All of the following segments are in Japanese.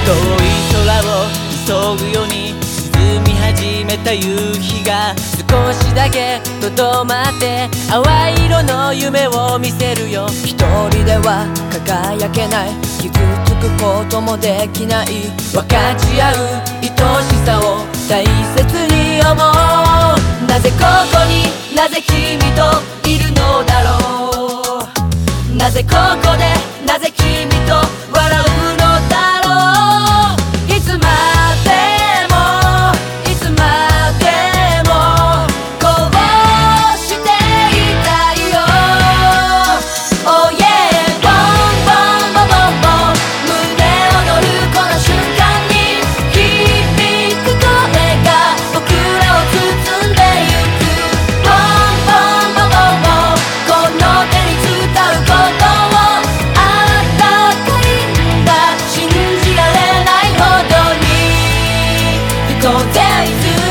空を急ぐように沈み始めた夕日が少しだけとどまって淡い色の夢を見せるよ。 一人では輝けない、傷つくこともできない、 分かち合う愛しさを大切に思う。なぜここになぜ君といるのだろう。なぜここでなぜ君と笑うのだろう。いつまでもいつまでもこうしていたいよ。 Oh yeah ボンボンボンボンボン胸躍るこの瞬間に響く声が僕らを包んでゆく。ボンボンボンボンボンこの手に伝うことをあったかいんだ。信じられないほどに当然いつ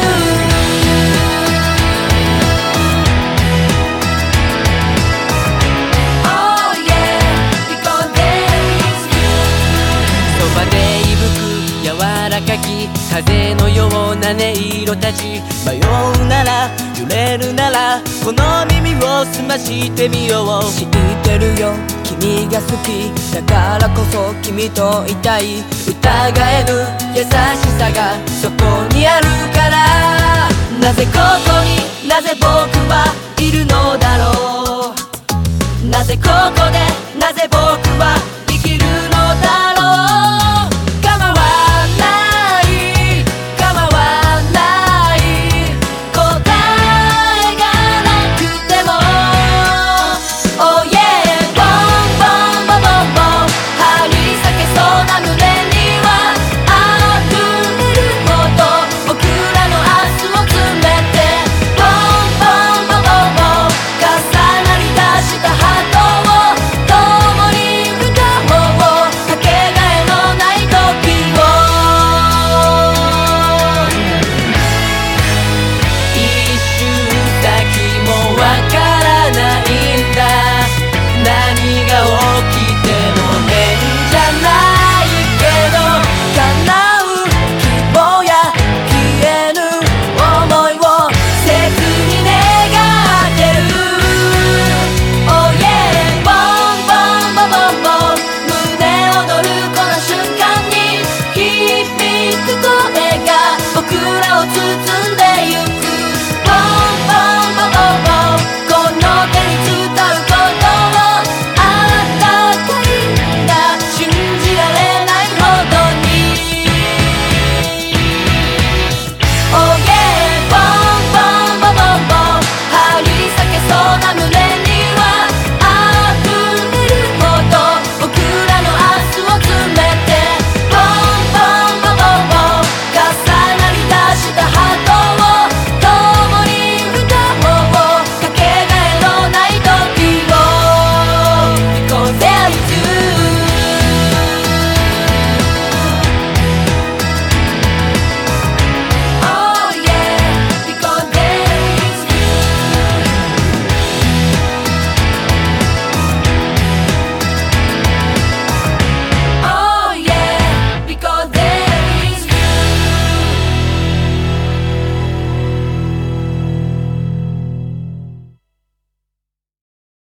そばで息吹く柔らかき風のような音色たち。迷うなら揺れるならこの耳を澄ましてみよう。 知ってるよ君が好きだからこそ君といたい、 疑えぬ優しさがそこにあるから。なぜここになぜ僕はいるのだろう。なぜここ